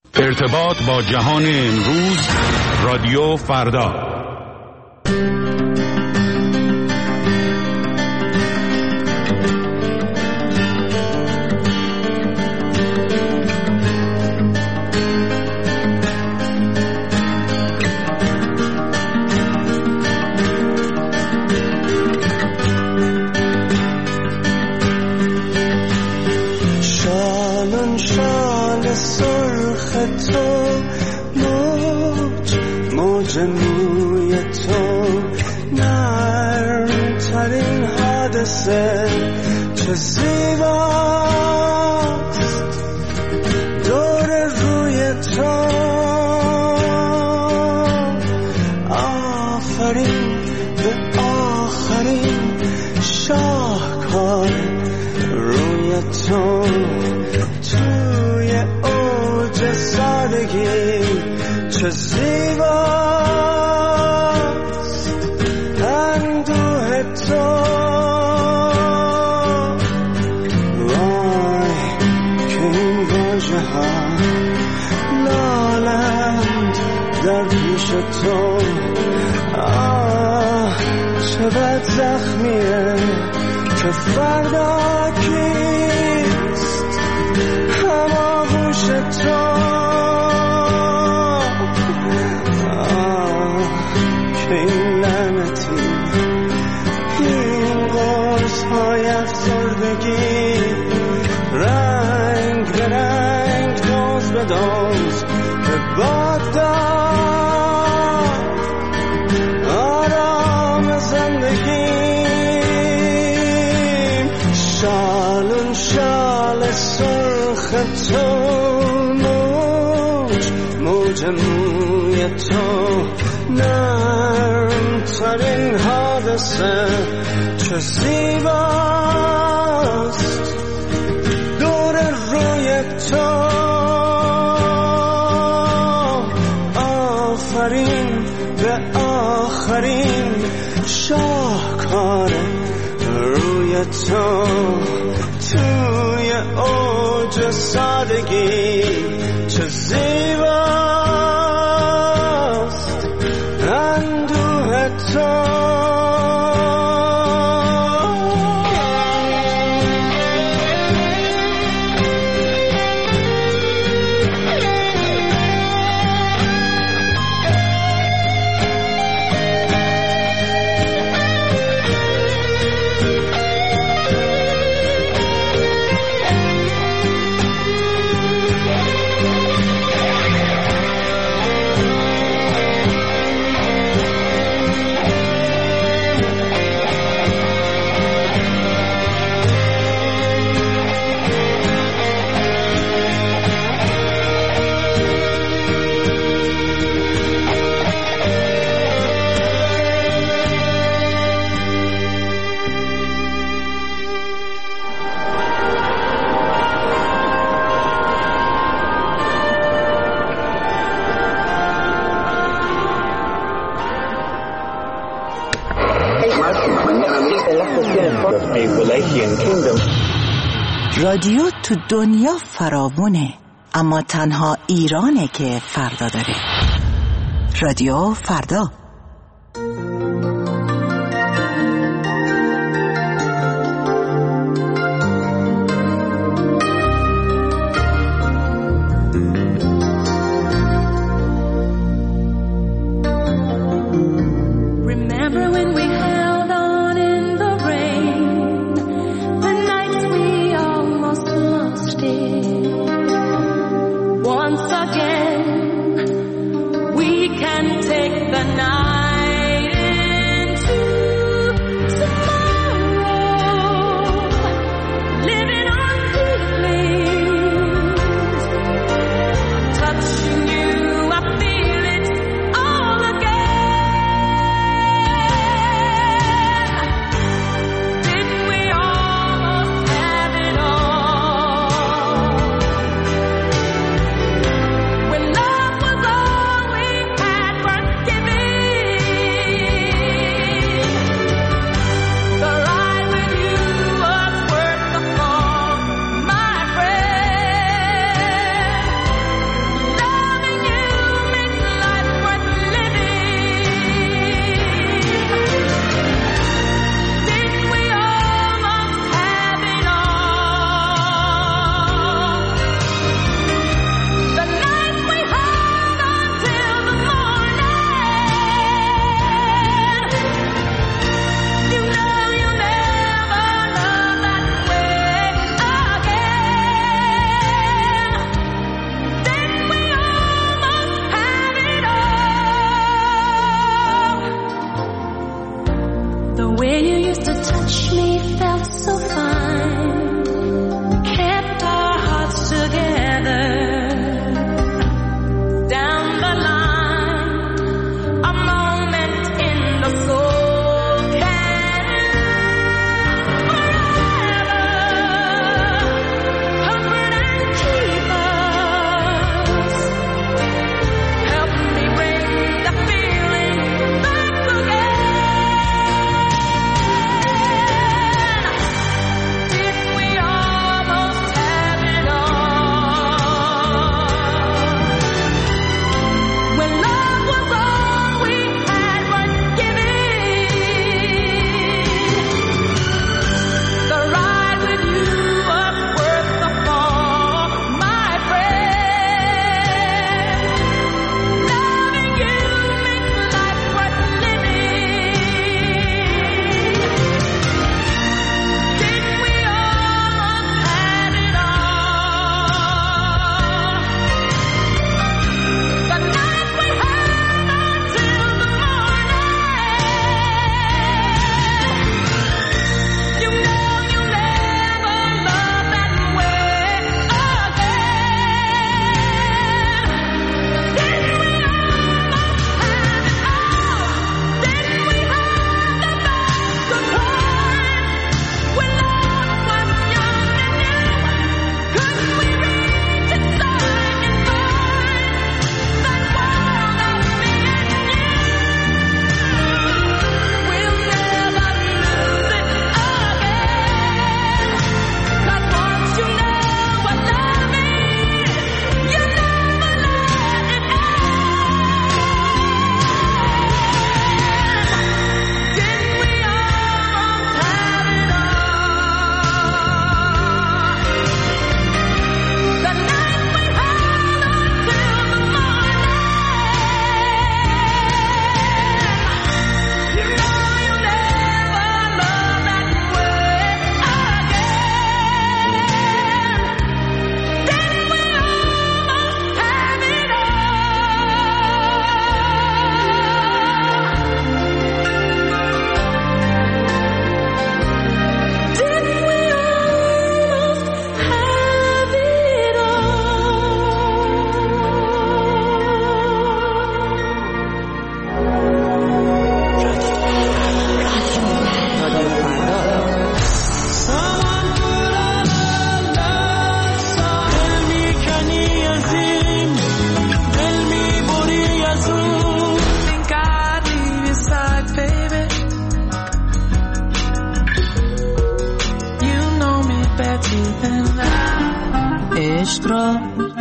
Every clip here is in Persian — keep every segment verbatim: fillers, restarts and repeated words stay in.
ارتباط با جهان امروز، رادیو فردا. موی تو نرم ترین حادثه چه زیباست دور روی تو آفرین به آخرین شاهکار روی تو توی اوج سادگی چه زیباست اندوه تو وای که این واژه ها لالند در پیش تو آه چه بد زخمیه که فردا کیست هماغوش تو این لعنتی این قرص های افسردگی رنگ به رنگ دوز به دوز به باد داد آرام زندگی شالون شال سرخ تو موج موج موی تو نرم ترین حادثه چه زیباست دور روی تو آفرین به آخرین شاهکار روی تو توی اوج سادگی چه زیباست اندوه تو رادیو تو دنیا فراوونه، اما تنها ایرانه که فردا داره. رادیو فردا.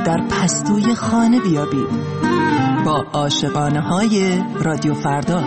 در پستوی خانه بیابید با عاشقانه های رادیو فردا.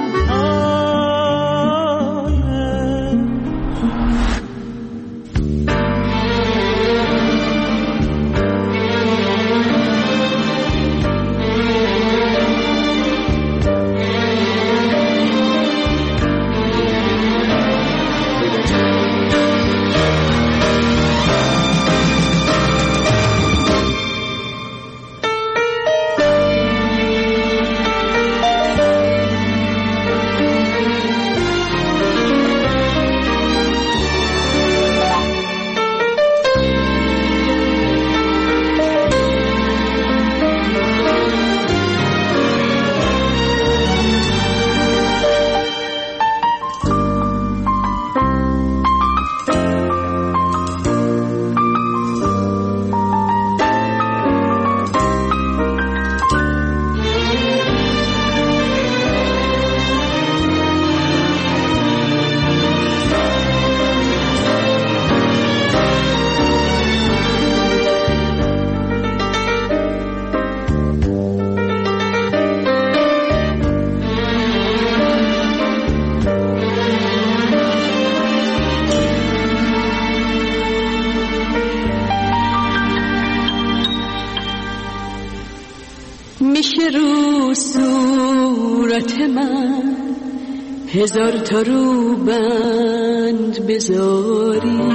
میشه رو صورت من هزار تا رو بند بذاری،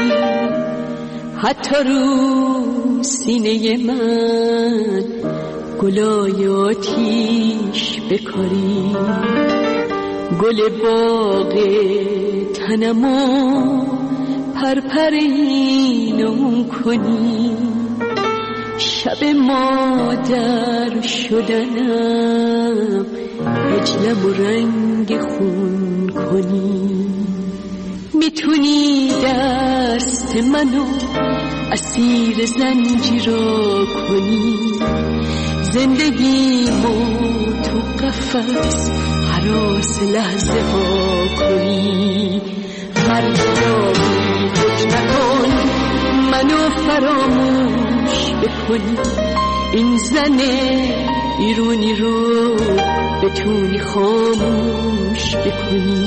حتی رو سینه من گلای آتیش بکاری، گل باغ تنمو پرپرینم کنی، شب مادر شدنم هجلم و رنگ خون کنی. میتونی دست منو اسیر زنجیرا کنی، زندگیمو تو قفس هراس لحظه ها کنی. فرجامی فکر نکن منو فراموش بکنی، این زن ایرونی رو بتونی خاموش بکنی.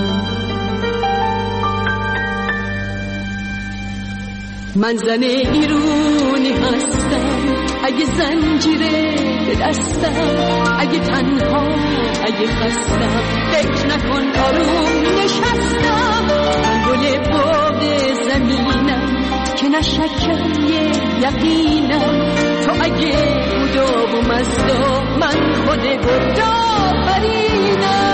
من زن ایرونی هستم، اگه زنجیره به دستم، اگه تنها اگه خستم، فکر نکن آروم نشستم. من گل باغ زمینم که نشکم یه یقینم، تو اگه بودا و مزدا من خود بردا فرینم.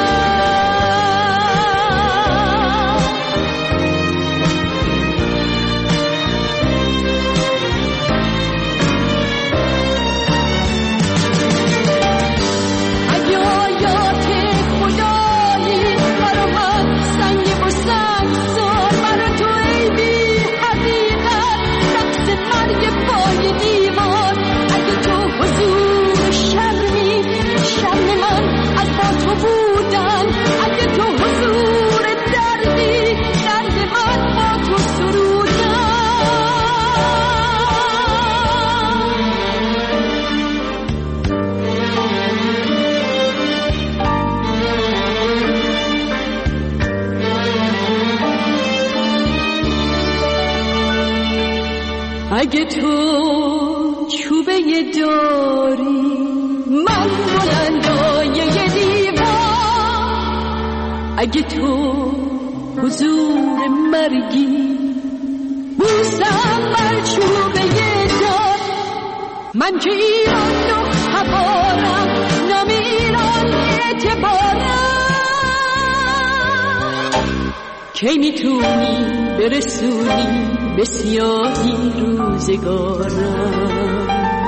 اگه تو چوبه داری من بلندای یه دیوار، اگه تو حضور مرگی بوسم بر چوبه دار، من که ایران و هوارم نام ایران اعتبارم. کی میتونی برسونی به سیاهی روزگارم؟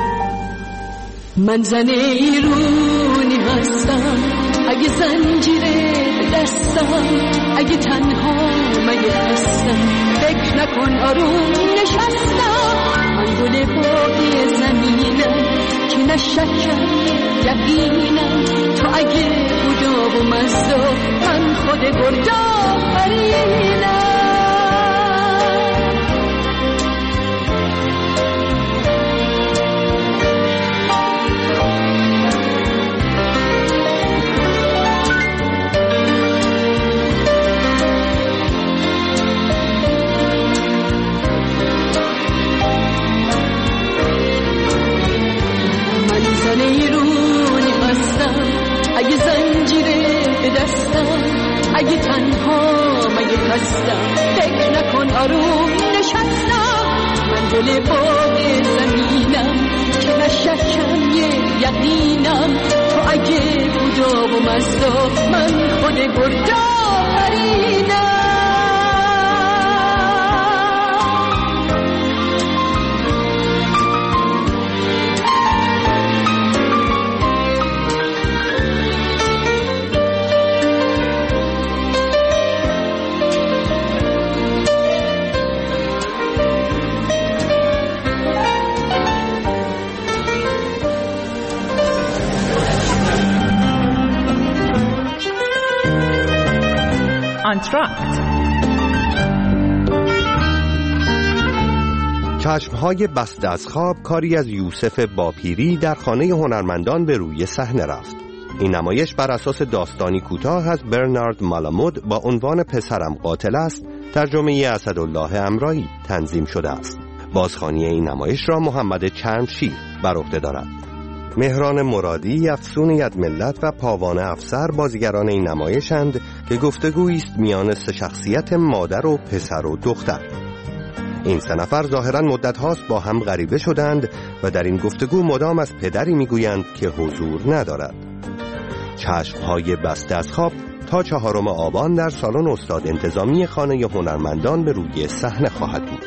من زن ایرونی هستم، اگه زنجیره به دستم، اگه تنها مگه هستم، فکر نکن آروم نشستم. من گل باقی زمینم که نشکم یقینم، تو اگه بودا و مزدا من خود بردا فرینم. زن ایرونی هستم، اگه زنجیره به دستم، اگه تنها مگه هستم، فکر نکن آروم نشستم، من دل باغ زمینم که نشکم یه یقینم، تو اگه بودا و مزدا من خود بردا فرینم. آنتراکت. چشمهای بسته از خواب کاری از یوسف باپیری در خانه هنرمندان به روی صحنه رفت. این نمایش بر اساس داستانی کوتاه از برنارد مالامود با عنوان پسرم قاتل است ترجمه اسدالله امرایی تنظیم شده است. بازخوانی این نمایش را محمد چرمشیر بر عهده دارد. مهران مرادی، افسون یدملت و پاوانه افسر بازیگران این نمایشند که گفتگویی است میان سه شخصیت مادر و پسر و دختر. این سه نفر ظاهراً مدت هاست با هم غریبه شدند و در این گفتگو مدام از پدری میگویند که حضور ندارد. چشمهای بسته از خواب تا چهارم آبان در سالن استاد انتظامی خانه هنرمندان به روی صحنه خواهد بود.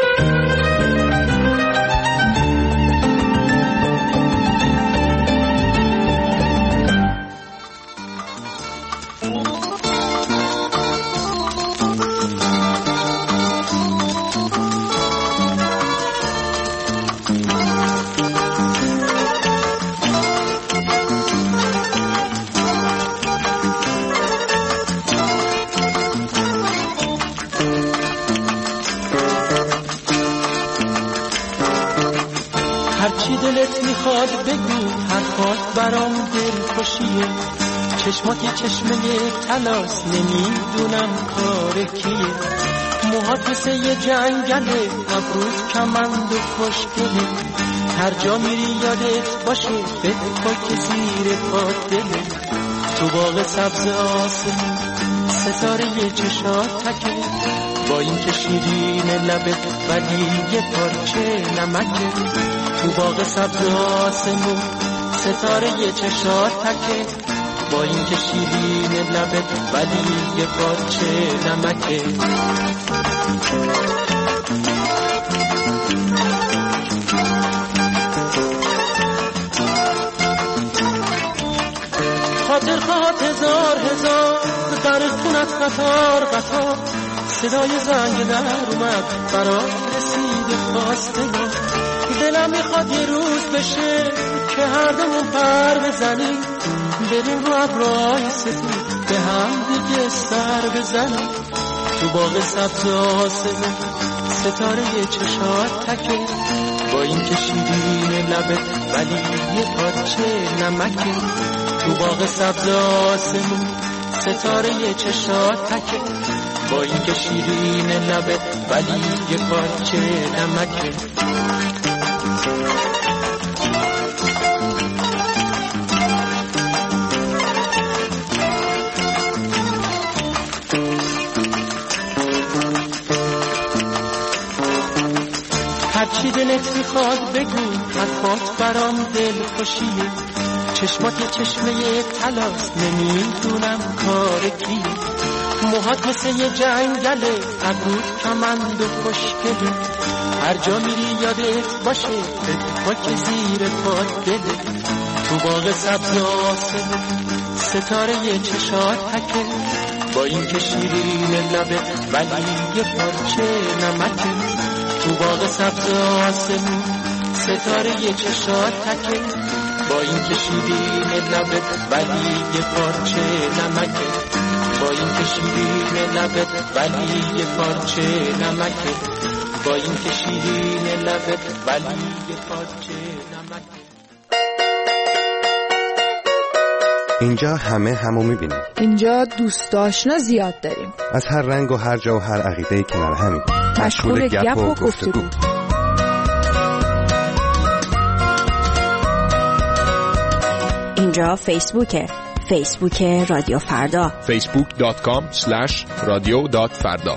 هرچی دلت میخواد بگو، حرفات برام دل خوشیه، چشماتی چشمه تلاس، نمیدونم کار کیه، موهات مثل یه جنگله، ابروت کمند و خوشگله، هر جا میری یادت باشه بپا که زیر پات دله، تو باغ سبز آسمون ستاره یه چشات تکه، با این که شیرین لبت ولی یه پارچه نمکه، تو باغ سبز آسمون ستاره یه چشات تکه، با این که شیرین لبت ولی یه پارچه نمکه. خاطر خواهد هزار هزار در خونت قطار قطار، صدای زنگ در اومد برای رسید خواستگاه، دلم میخواد یه روز بشه که هر دومون پر بزنیم، بریم رو ابرهای سفید به هم دیگه سر بزنیم، تو باغ سبز آسمون ستاره یه چشات تکه، با این که شیرین لبت ولی یه پارچه نمکه، تو باغ سبز آسمون ستاره یه چشات تکه، با این که شیرین لبت ولی یه پارچه نمکه. هرچی دلت میخواد بگو، حرفات برام دل خوشیه، چشمات چشمه تلاس، نمیدونم کار کیه، موهات مثل یه جنگله، ابروت کمند و خوشگله، هر جا میری یادت باشه بپا که زیر پات دله، تو باغ سبز آسمون ستاره یه چشات تکه، با این که شیرین لبت ولی یه پارچه نمکه، تو باغ سبز آسمون ستاره یه چشات تکه، با این که شیرین لبت ولی یه پارچه نمکه، با این که شیرین لبت ولی یه پارچه نمکه، با این که شیرین لبت ولی یه پارچه نمکه. اینجا همه همو میبینیم. اینجا دوست آشنا زیاد داریم، از هر رنگ و هر جا و هر عقیده‌ای کنار همیم، مشغول گپ و گفتگو. اونجا فیسبوکه، فیسبوک رادیو فردا، فیسبوک دات کام اسلش رادیو دات فردا.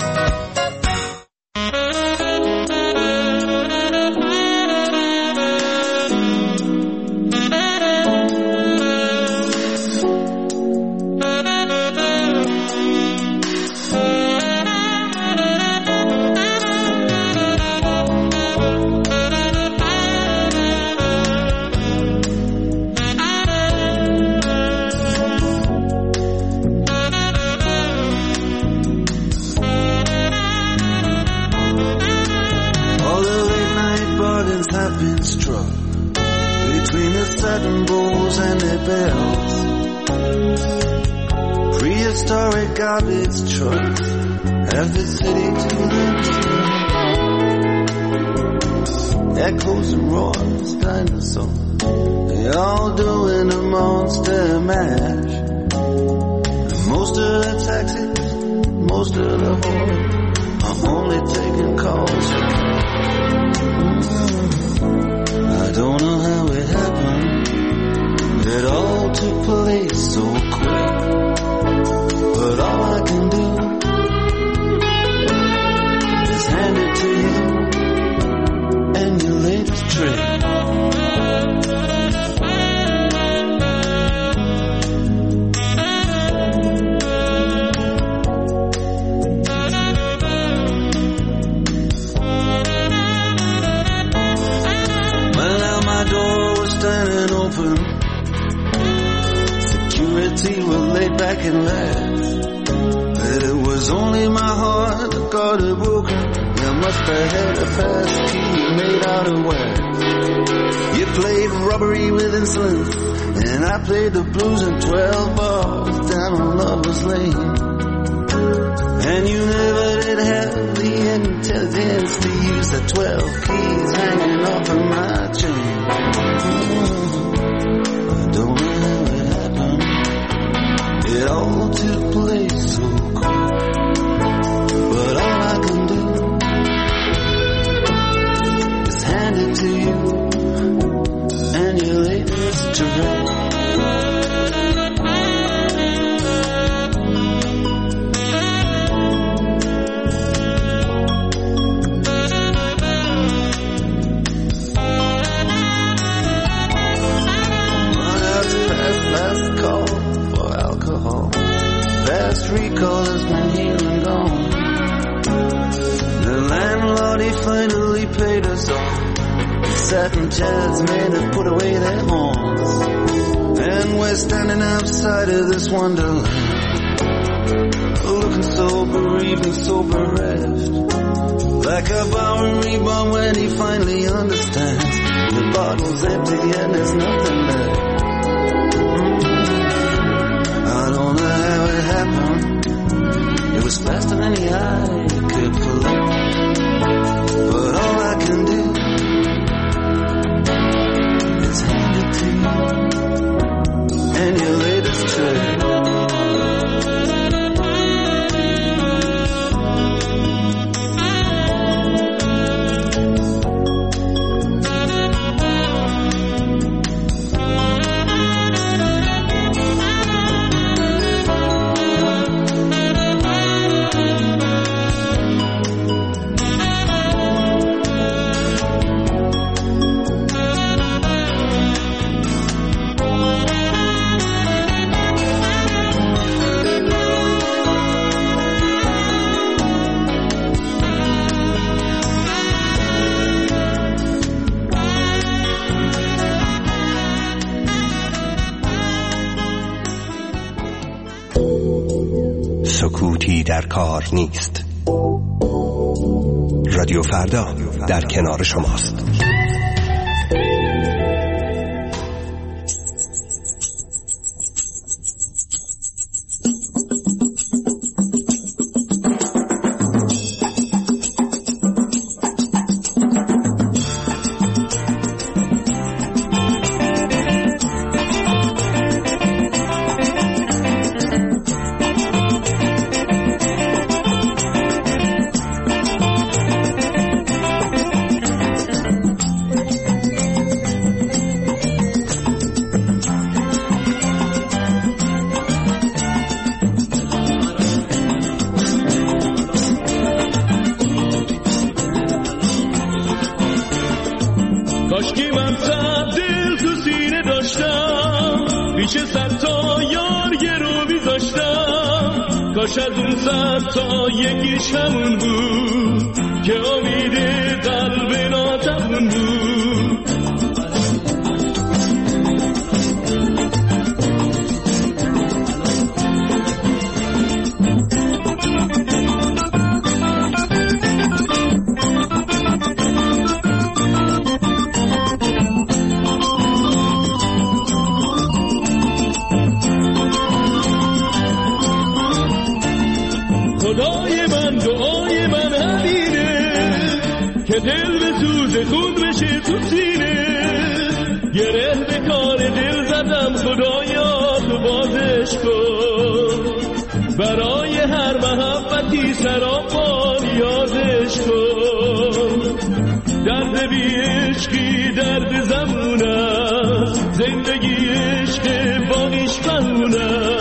Prehistoric garbage trucks have the city to themselves. Echoes and roars, dinosaurs, they all doing a monster mash. And most of the taxis, most of the horror are only taking calls for I don't know how it happened. It all took place so quick. But all I can do is hand it to you and your latest trick. Well, now my door was standing open. Security was laid back and laughed. It was only my heart that got it broken. You must have had a pass key made out of wax. You played robbery with insolence, and I played the blues in twelve bars down on Lover's Lane. And you never did have the intelligence to use the twelve keys hanging off of my chain. I don't know how it happened. It all took place so quick. But all I can do is hand it to you and your latest trick. Recall has been here and gone. The landlord, he finally paid us off. Satin chairs made us put away their horns. And we're standing outside of this wonderland, looking so bereaved and so bereft, like a Bowery bomb when he finally understands the bottle's empty and there's nothing left. I don't know how it happened. It was faster than the eye could collect. But all I can do is hand it to you and your latest trick. سکوتی در کار نیست. رادیو فردا در کنار شماست. من صد دل تو سینه داشتم، پیش صد تا یار یه رو بیذاشتم. کاش از اون صد تا یکیش همون بود که امید قلب ناتمون بود. خدای من دعای من همینه که دل به سوز خون بشه تو سینه. گره به کار دل زدم خدایا تو بازش کن، برای هر محبتی سراپا یادش کن. درد بی عشقی درد زمونه، زندگی عشق باقیش بمونه.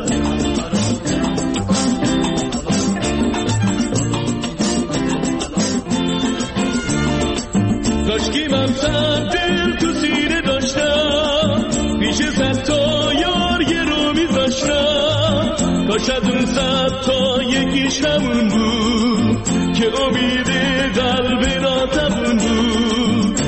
کاشکی من صد دل تو سینه داشتم، پیش صد تا یار یه رو میذاشتم. کاش از اون صد تا یکیش همون بود که امید قلب ناتمون بود.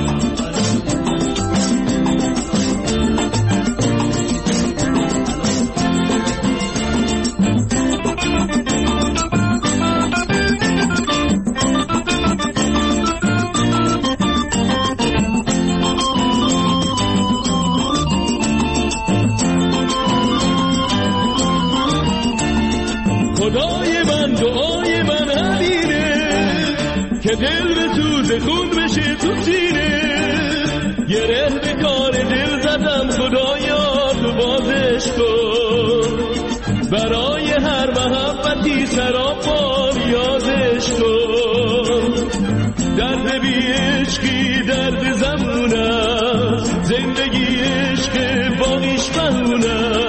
خدای من دعای من همینه که دل به سوز خون بشه تو سینه. گره به کار دل زدم خدایا تو بازش کن، برای هر محبتی سراپا یادش کن. درد بی عشقی درد زمونه، زندگی عشق باقیش بمونه.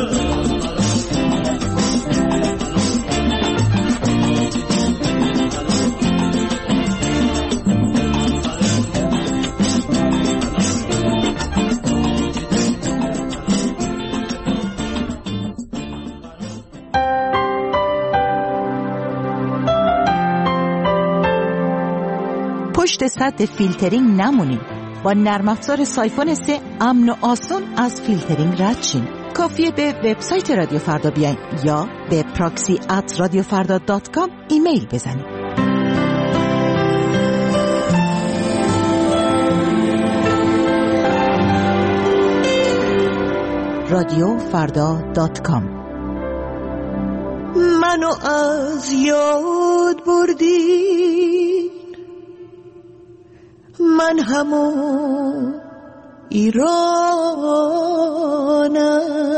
پشت سد فیلترینگ نمونیم. با نرم افزار سایفون سه امن و آسون از فیلترینگ رد شیم. کافیه به وبسایت رادیو فردا بیاین یا به پراکسی ات رادیو فردا دات کام ایمیل بزنید. رادیو فردا دات کام. منو از یاد بردی، من همون ایرانم.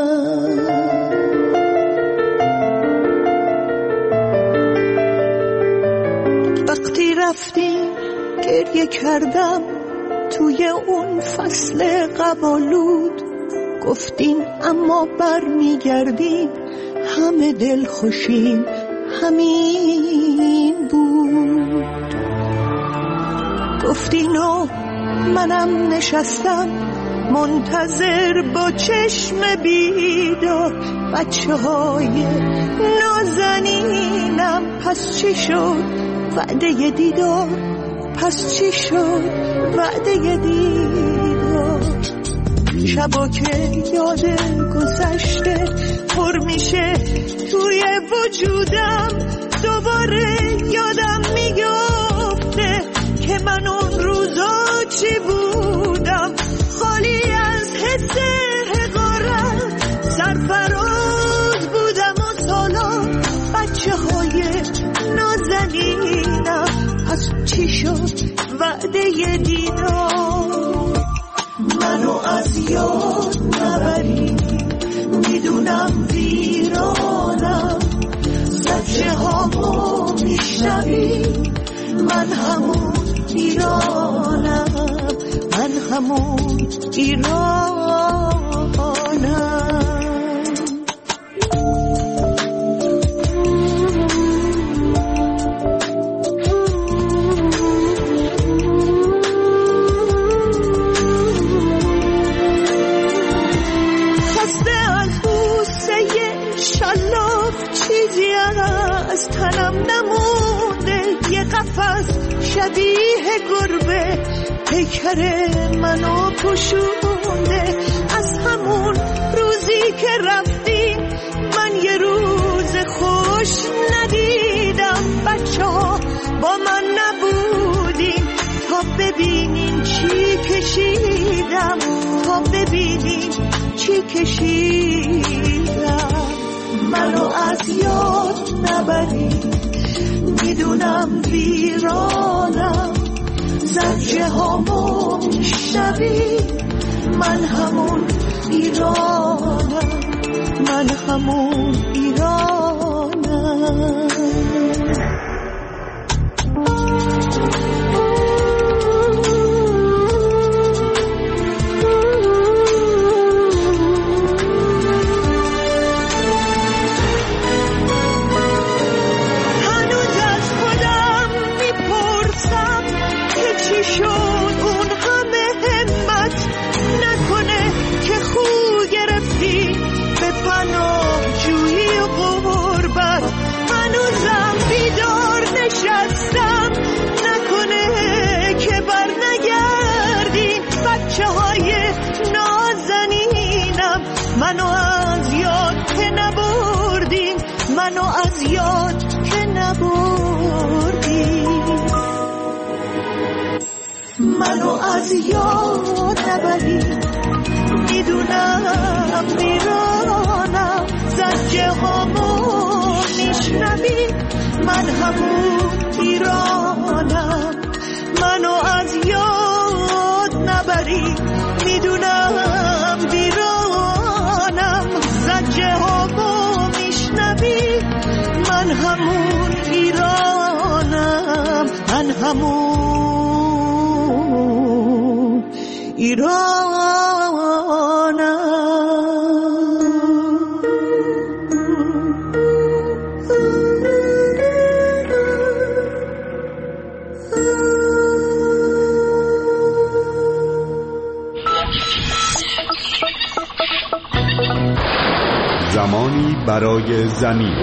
وقتی رفتیم گریه کردم توی اون فصل قبالود. گفتین اما بر میگردیم همه دل خوشیم همین بود. گفتین و منم نشستم منتظر با چشم بیدار. بچه های نازنینم پس چی شد وعده دیدار؟ پس چی شد وعده دیدار؟ شبا که یاد گذشته پر میشه توی وجودم، دوباره یادم میگفته که من اون روزا چی بودم. خالی از حس حقارت سرفراز بودم و سالا. بچه های نازنینم پس چی شد وعده دیدار؟ منو از یاد نبری، میدونم ویرانم. زجه هامو میشنوی، من همون ایرانم، من همون ایرانم. شبیه گربه پیکر منو پوشونده. از همون روزی که رفتی من یه روز خوش ندیدم. بچه ها با من نبودین تا ببینین چی کشیدم، تا ببینین چی کشیدم. منو از یاد نبری، میدونم ویرانم. زجه هامو میشنوی، من همون ایرانم، من همون ایرانم. منو از یاد که نبردیم، منو از یاد که نبردیم. منو از یاد نبری، میدونم میرانم. زجه هامو میشنوی، من همون ایرانم. منو از یاد نبری، میدونم میرانم. زجه هامو میشنوی، من همون ایرانم، من همون ایرانم. زمانی برای زمین.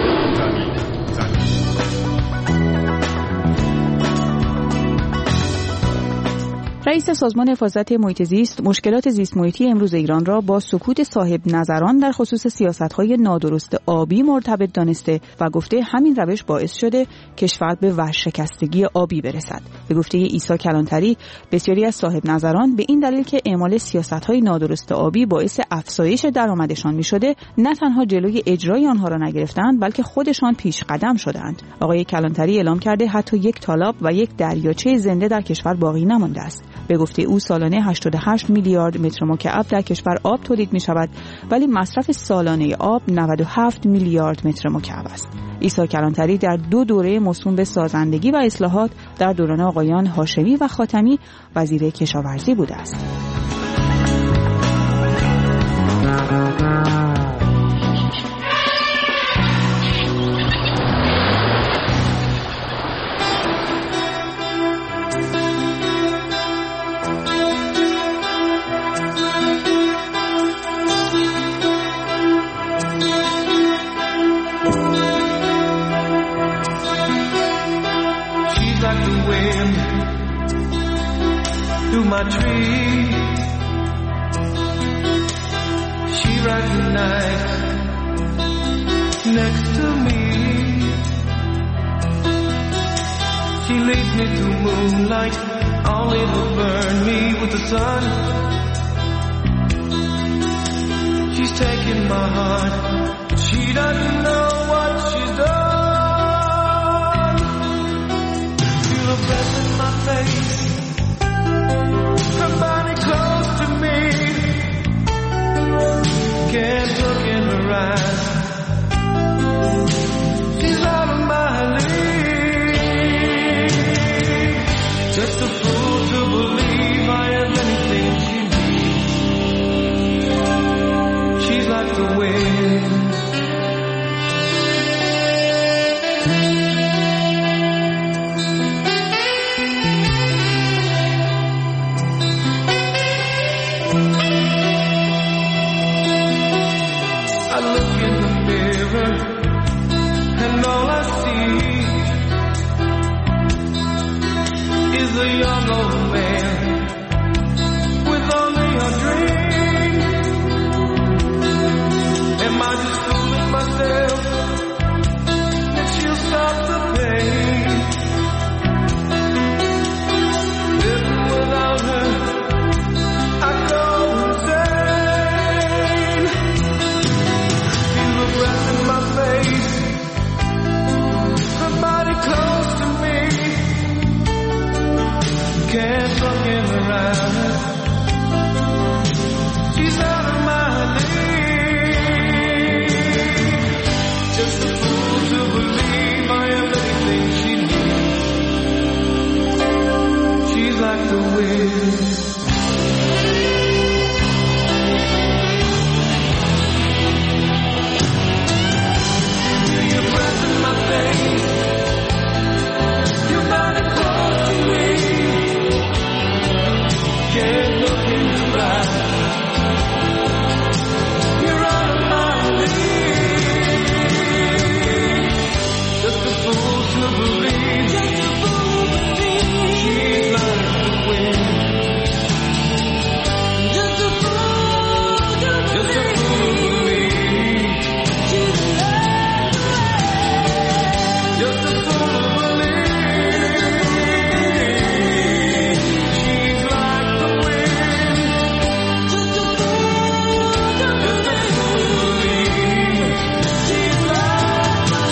رئیس سازمان حفاظت محیط زیست مشکلات زیست محیطی امروز ایران را با سکوت صاحب نظران در خصوص سیاست‌های نادرست آبی مرتبط دانسته و گفته همین روش باعث شده کشور به ورشکستگی آبی برسد. به گفته عیسی کلانتری بسیاری از صاحب نظران به این دلیل که اعمال سیاست‌های نادرست آبی باعث افزایش درآمدشان می‌شده نه تنها جلوی اجرای آنها را نگرفتند بلکه خودشان پیش قدم شدند. آقای کلانتری اعلام کرده حتی یک تالاب و یک دریاچه زنده در کشور باقی نمانده است. به گفته او سالانه هشتاد و هشت میلیارد متر مکعب در کشور آب تولید می شود ولی مصرف سالانه آب نود و هفت میلیارد متر مکعب است. عیسی کلانتری در دو دوره موسوم به سازندگی و اصلاحات در دوران آقایان هاشمی و خاتمی وزیر کشاورزی بوده است. through my tree. She rides the night next to me. She leads me to moonlight, only to burn me with the sun. She's taking my heart, she doesn't know what she's done. Feel her breath in my face, her body close to me. Can't look in her eyes, she's out of my league. Just a fool to believe I have anything she needs. She's like the wind, I look in the mirror and all I see He's a young old man with only a dream. Am I just fooling myself that she'll stop the pain? Living without her, I go insane. Feel the breath in my face, somebody close to me. Can't look in her eyes, she's out of my league. Just a fool to believe I am anything she needs. She's like the wind. Feel your breath in my face, your body close to me. Can't look in your eyes, you're out of my league. Just a fool to believe, just a fool to believe she's like the wind. Just a fool to believe, just a fool to believe she's like the wind. Just a fool to believe she's like the wind. Just a fool to believe she's like the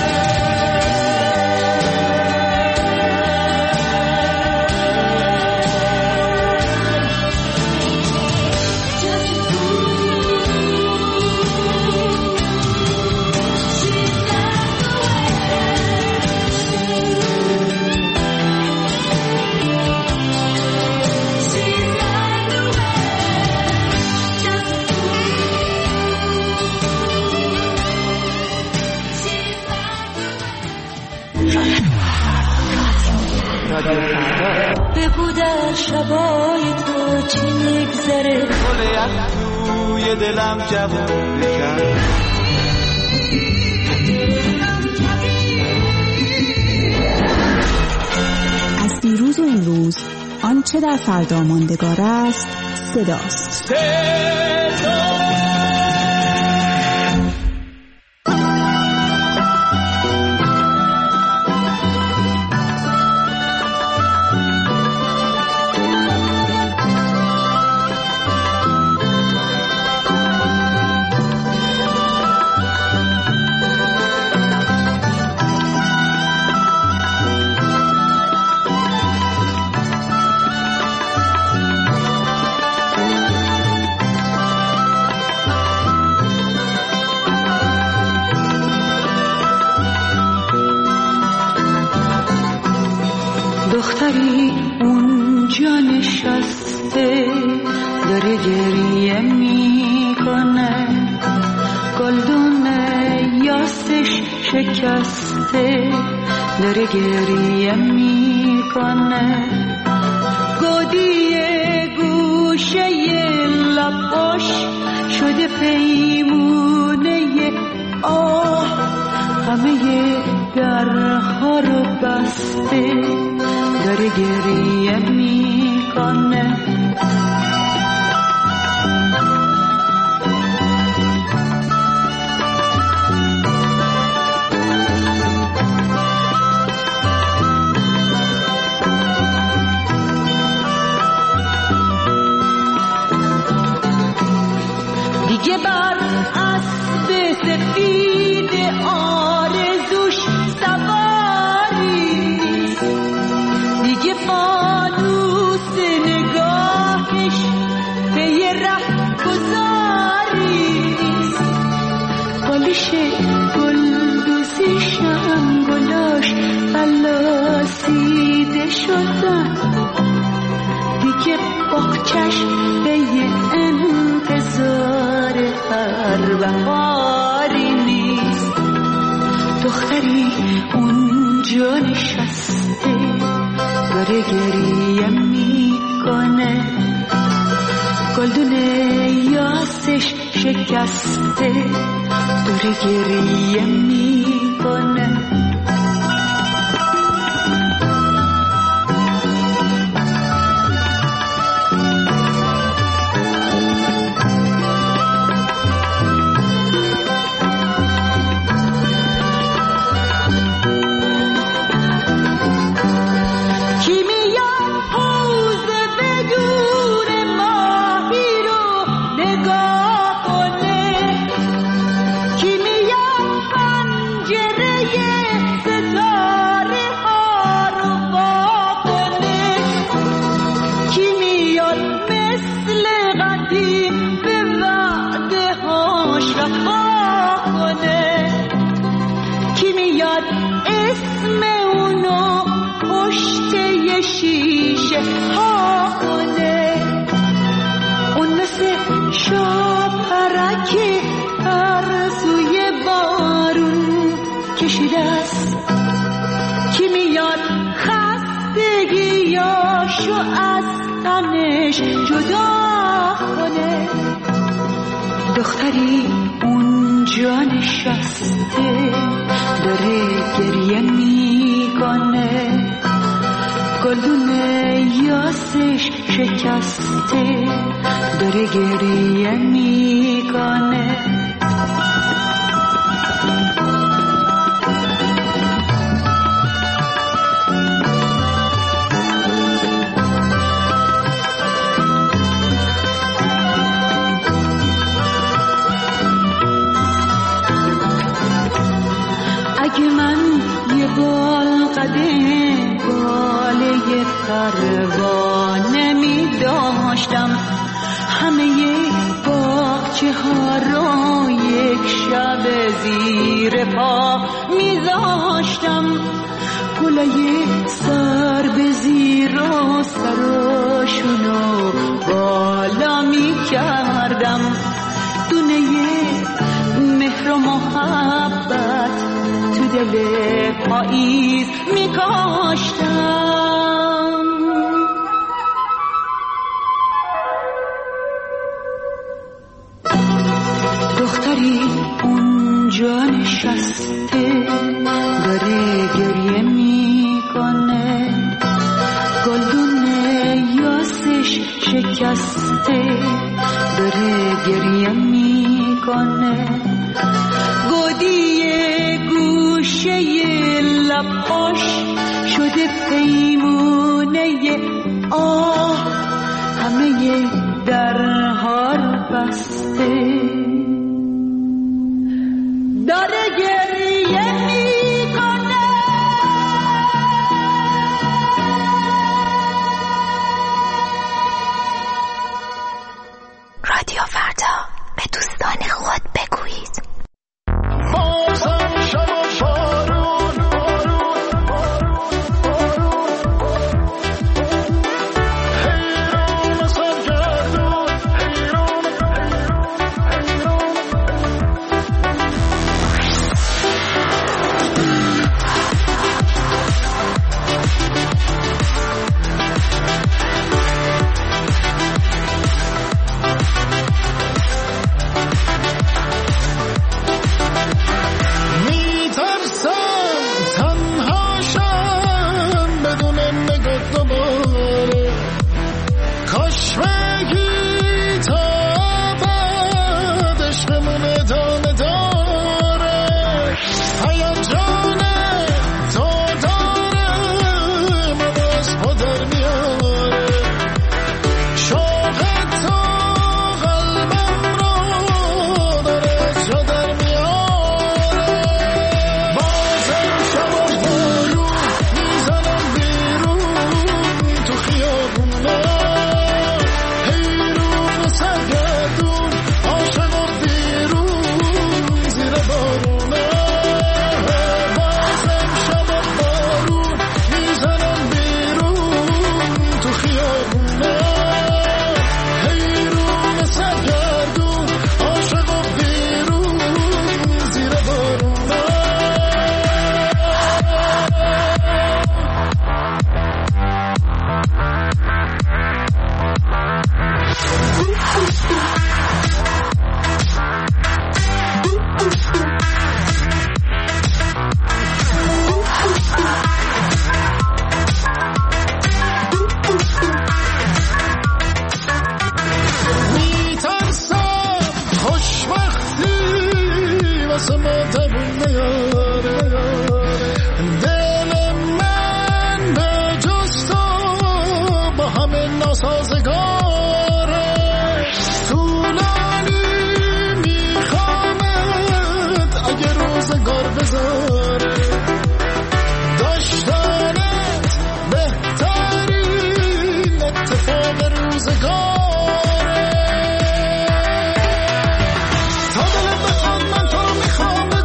بگو در شبای تو چی میگذره، گل یخ توی دلم جوون بکن. از دیروز و امروز آنچه در فردا ماندگار است صداست. دختری اونجا نشسته داره گریه میکنه، گلدون یاسش شکسته داره گریه میکنه، گودی گوشه لباش شده پیمونه آه، همه درها رو بسته داره گریه میکنه. دیگه بر اسب سفید آرزوش سواری نیست، دیگه فانوس نگاهش پی ره گذاری نیست، بالش گلدوزیشم گلاش فلاسیده شدن، دیگه باغچش پی انتظار هر بهاری نیست. دختری اونجا نشسته داره گریه میکنه، گلدون یاسش شکسته داره گریه میکنه. شیشه هانه، اون مثل شاپرک ترسوی بارون کشیده است، کی میاد خستگیاشو از تنش جدا کنه. دختری اونجا نشسته داره گریه میکنه، گلدون یاسش شکسته داره گریه میکنه. اگه من یه بال قدم باله پروانه می داشتم، همه باغچه ها رو یک شب زیر پا می زاشتم، گلای سر به زیر و سراشونو بالا می کردم، دونه مهر و محبت تو دل پاییز می کاشتم. دختری اونجا نشسته داره گریه میکنه، گلدون یاسش شکسته داره گریه میکنه، گودی گوشه لباش شده پیمونه آه، همه درها رو بسته داره گریه میکنه. رادیو فردا، به دوستان خود بگویید. بازم شب و بارون بارون حیران سرگردون حیران تا دلم بخواد من تو رو میخوام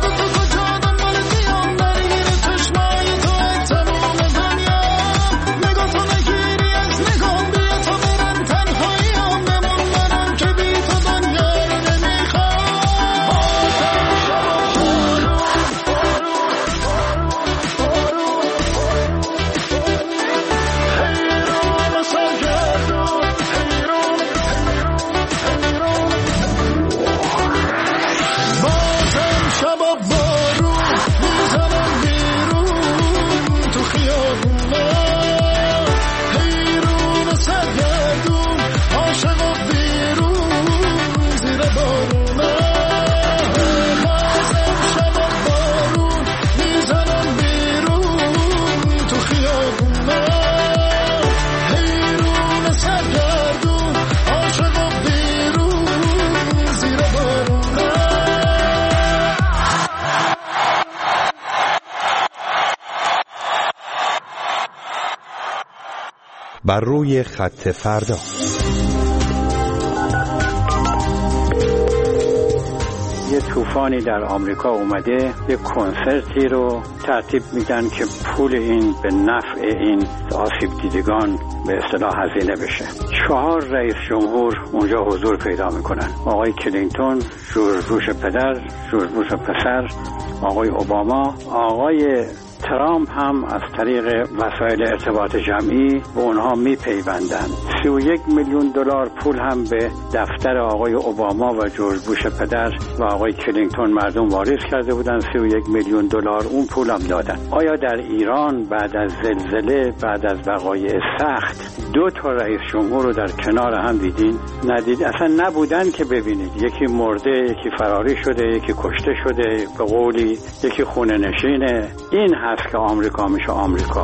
بر روی خط فردا. یه طوفانی در آمریکا اومده، یه کنسرتی رو ترتیب میدن که پول این به نفع این آسیب دیدگان به اصطلاح هزینه بشه. چهار رئیس جمهور اونجا حضور پیدا میکنن: آقای کلینتون، جورج بوش پدر، جورج بوش پسر، آقای اوباما، آقای ترامپ هم از طریق وسایل ارتباط جمعی به اونها میپیوندن. سی و یک میلیون دلار پول هم به دفتر آقای اوباما و جورج بوش پدر و آقای کلینتون مردم واریز کرده بودن. سی و یک میلیون دلار اون پول هم دادن. آیا در ایران بعد از زلزله، بعد از وقایع سخت، دو تا رئیس جمهور رو در کنار هم دیدین؟ ندید، اصلا نبودن که ببینید. یکی مرده، یکی فراری شده، یکی کشته شده، به قولی یکی خونه نشینه. این هست که آمریکا میشه آمریکا.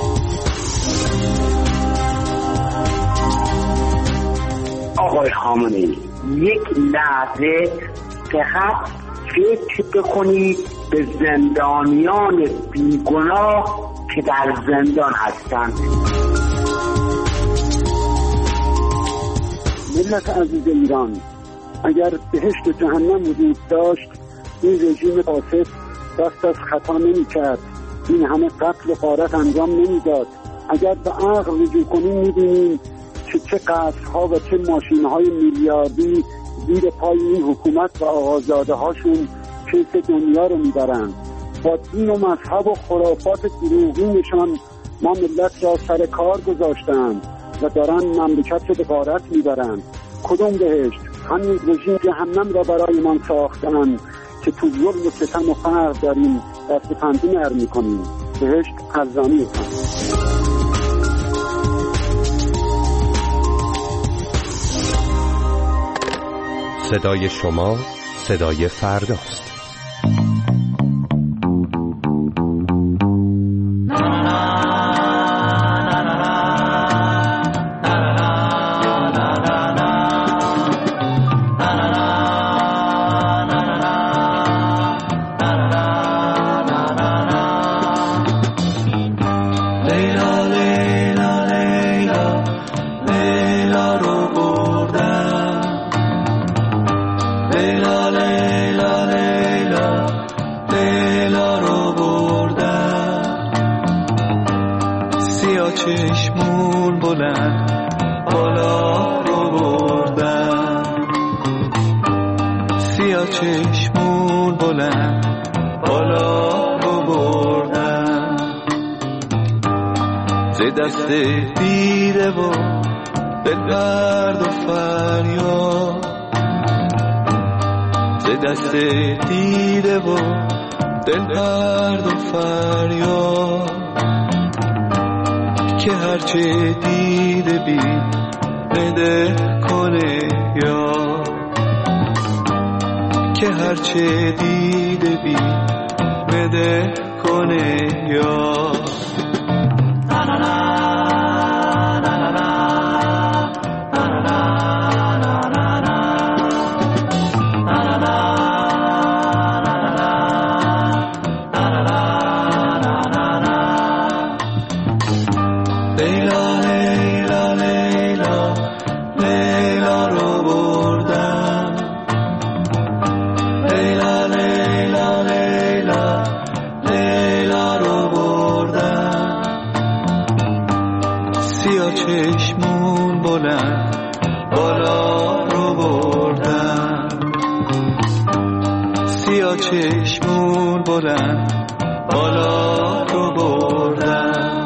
آقای خامنه‌ای، یک لحظه فقط فکر بکنید به زندانیان بیگناه که در زندان هستند. ملت عزیز ایران، اگر بهشت و جهنم وجود داشت، این رژیم فاسد دست از خطا نمی کرد، این همه قتل و غارت انجام نمی داد. اگر به عقل رجوع کنیم می بینیم که چه قصرها و چه ماشینهای میلیاردی زیر پای این حکومت و آقازاده هاشون کیف دنیا رو می برند. با دین و مذهب و خرافات دروغینشان ما ملت را سر کار گذاشتند و دارن مملکت رو به غارت می برند. کدوم بهشت؟ همین رژیم جهنم را برای من ساختند که تو ظلم و ستم و فقر داریم دست پنجه نرم می‌کنیم. بهشت ارزانی است. صدای شما صدای فرداست. چشمون بلند بالا رو بردن، سیاه چشمون بلند بالا رو بردن، ز دست دیده و دل درد و فریاد، ز دست دیده و دل درد و فریاد، که هرچه دیده بی بده کنه یا، که هرچه دیده بی بده کنه یا. چشمون بلند بالا رو بردن، سیاه چشمون بلند بالا رو بردن،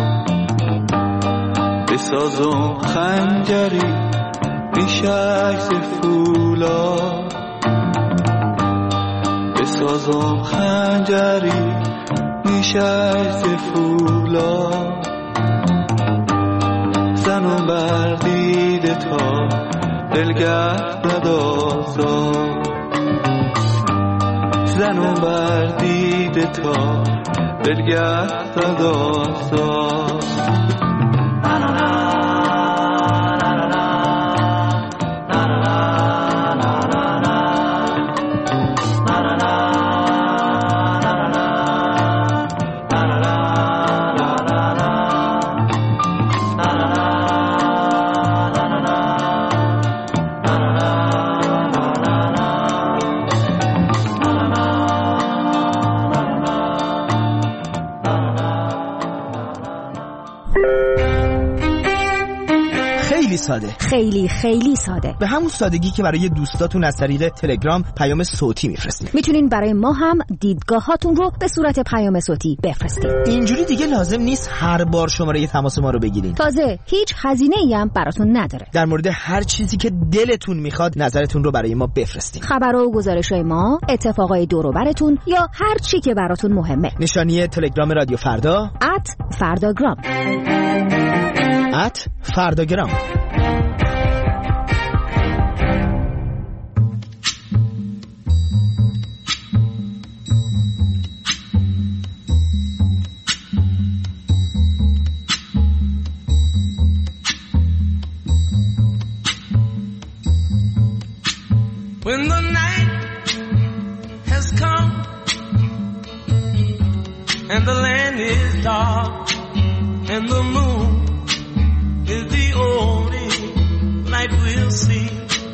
بسازم خنجری بیشک ز فولا، بسازم خنجری بیشک ز فولا، زنم بر دیده تا دلگرد ندازا، زنم بر دیده تا دلگرد ندازا. La la ساده. خیلی خیلی ساده. به همون سادگی که برای دوستاتون از طریق تلگرام پیام صوتی میفرستید. میتونین برای ما هم دیدگاهاتون رو به صورت پیام صوتی بفرستید. اینجوری دیگه لازم نیست هر بار شماره تماس ما رو بگیرین. تازه هیچ هزینه‌ای هم براتون نداره. در مورد هر چیزی که دلتون میخواد نظرتون رو برای ما بفرستید. خبر و گزارش‌های ما، اتفاقای دور و براتون یا هر چی که براتون مهمه. نشانی تلگرام رادیو فردا ات فرداگرام ات فرداگرام. When the night has come and the land is dark and the moon is the only light we'll see.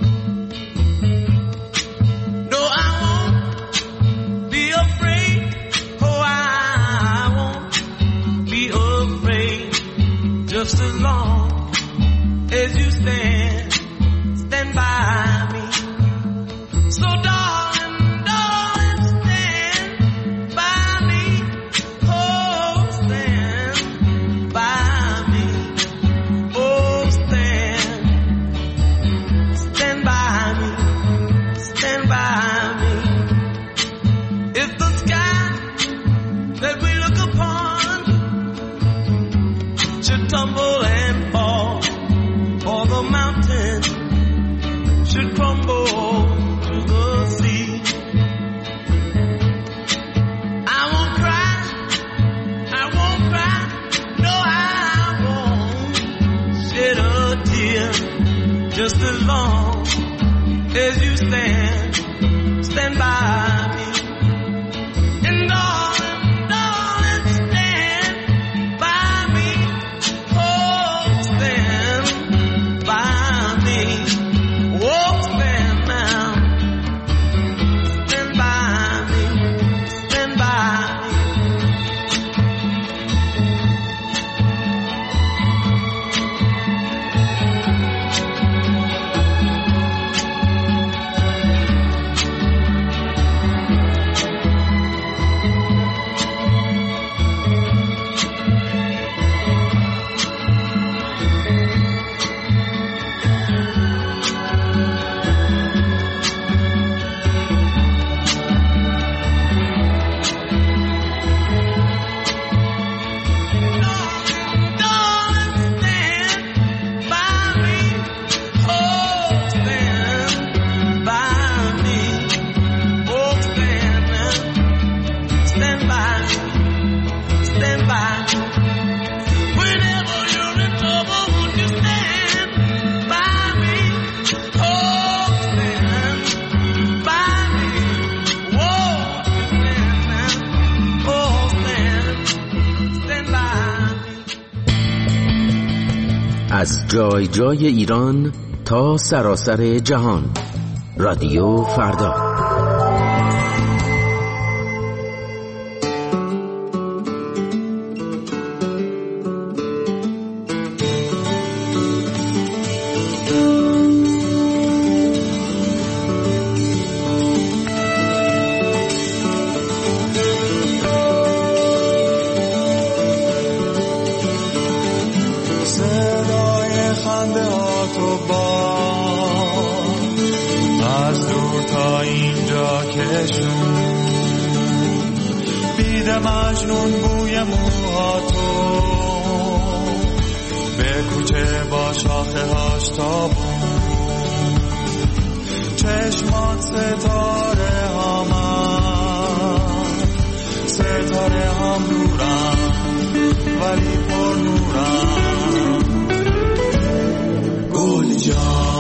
No, I won't be afraid. Oh, I won't be afraid. Just as long as you stand, stand by me. So darling, darling, stand by me. Oh, stand by me. Oh, stand, stand by me. Stand by me. If the sky that we look upon should tumble and fall, or the mountain should crumble to the sea, I won't cry, I won't cry, no, I won't shed a tear. Just as long as you stand, stand by me. And darling, darling, stand by me. Oh, stand by me. Oh, stand now. Stand by me. Stand by me. از جای جای ایران تا سراسر جهان، رادیو فردا. مجنون بوی موهاتو به کوچه با شاخه هاش تابون، چشمات ستاره هامن، ستاره هم نورم ولی پر نورم. گل جان